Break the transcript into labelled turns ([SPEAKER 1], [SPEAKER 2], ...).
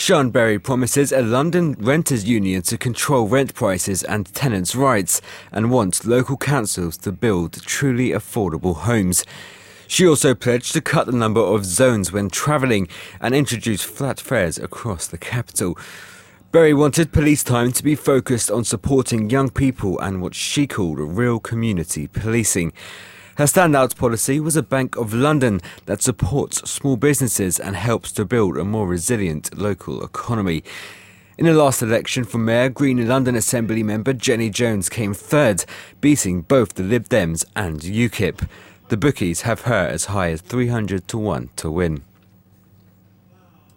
[SPEAKER 1] Sean Berry promises a London renters' union to control rent prices and tenants' rights and wants local councils to build truly affordable homes. She also pledged to cut the number of zones when travelling and introduce flat fares across the capital. Berry wanted police time to be focused on supporting young people and what she called real community policing. Her standout policy was a Bank of London that supports small businesses and helps to build a more resilient local economy. In the last election for Mayor, Green London Assembly member Jenny Jones came third, beating both the Lib Dems and UKIP. The bookies have her as high as 300 to 1 to win.